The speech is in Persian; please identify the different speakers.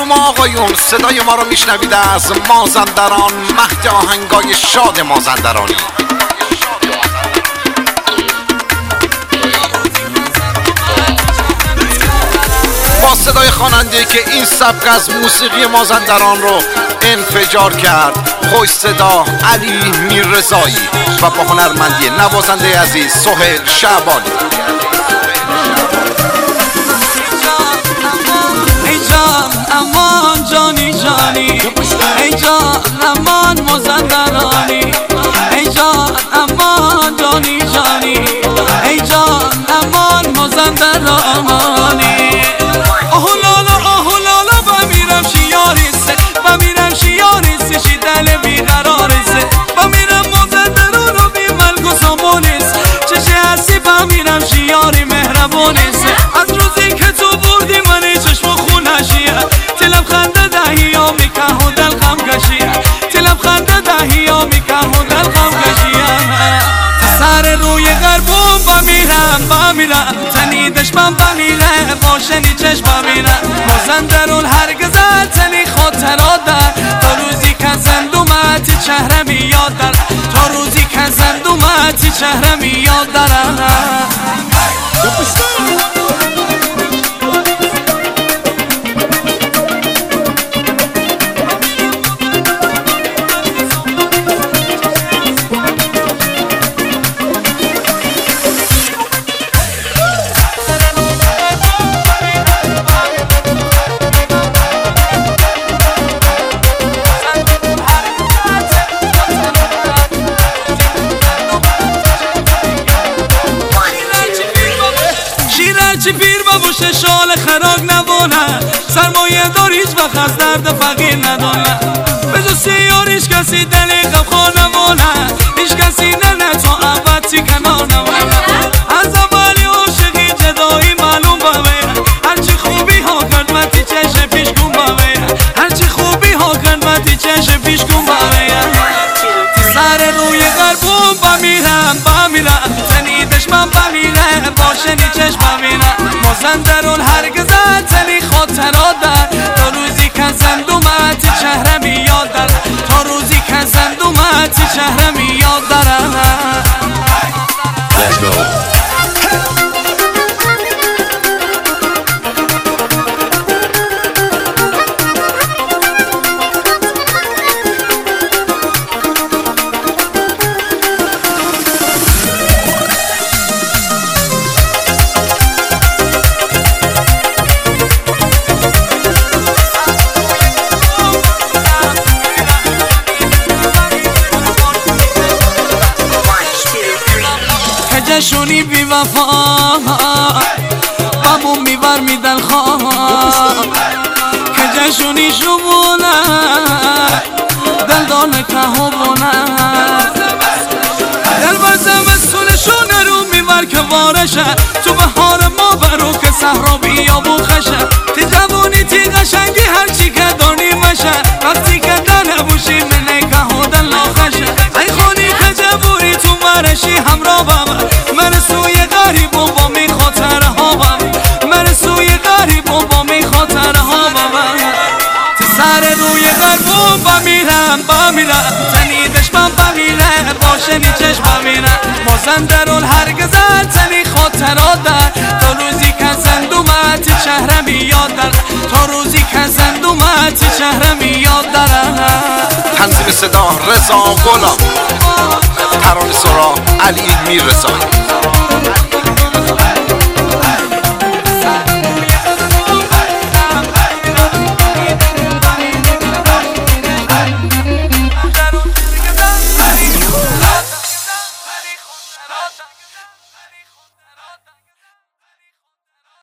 Speaker 1: خانوم و آقایون، صدای ما رو میشنوید از مازندران، مهد آهنگای شاد مازندرانی. با صدای خواننده که این سبک از موسیقی مازندران رو انفجار کرد، خوش صدا علی میررضایی و با هنرمندی نوازنده عزیز سهیل شعبانی.
Speaker 2: ای جان امان جانی جانی، ای جان امان مازندرانی، ای جان امان جانی جانی، ای جان امان مازندرانی. آهو لالا بمیرم شیاریسه، بمیرم شیاریسه، شی دل بیقراریسه، بمیرم مازندران رو بی ملک و سامونیسه، چشه هستی بمیرم شیاری مهربونیسه. از روزی که تو بردی منی چشم و خونشیه، تلم خنده دهی ها میکه و دل غم کشیه، تلم خنده دهی ها میکه و دل غم کشیه. سر روی غربون بمیرم تنی دشمن بمیره، باشنی چشم بمیره. مازندران هرگز تنی خاطرات در، تا روزی که زندومتی چهرم یاد در، تا روزی که زندومتی چهرم یاد در. چی پیر بابوشه شال خراق نبونه، سرمایه دار هیچ وقت از درد فقیر ندونه. به جز سیاریش کسی دلی غمخوار نمونه، هیچ کسی نه تا ابدی کنار نمونه. از اولی عاشقی جدایی معلوم بمیره، هرچی خوبی ها کرد متی چشم پیش کن بمیره، هرچی خوبی ها کرد متی چشم پیش کن بمیره. سر روی غربون بمیرم تنی دشمن بمیره، باشنی چشم بمیره. مازندران هرگز تنی خاطرات در، تا روزی که زندومتی چهرم یاد در، تا روزی که زندومتی چهرم یاد در. جشونی بی وفا بامون میبر میدن خواه، که جشونی شمونه دل که همونه. دل بر زمستونشونه رو میبر که وارشه، تو بهار ما برو که صحرا بیابون خشه. تی جوانی تی قشنگی هرچی که دانی مشه، وقتی که دل نبوشی منه که هودن لاخشه. ای خونی که جبوری تو مرشی همراه بابا، من سوی غریب و با می خاطر ها بابا، من سوی غریب و با می خاطر ها بابا. سر روی غربون بمیرم تنی دشمن بمیره، باشنی چشم بمیره. مازندران هرگز تنی خاطرات در، تا روزی که زندومتی چهرم یاد در، تا روزی که زندومتی چهرم یاد در.
Speaker 1: تنظیم صدا رضا غلام، ترانه سرا علی میررضایی.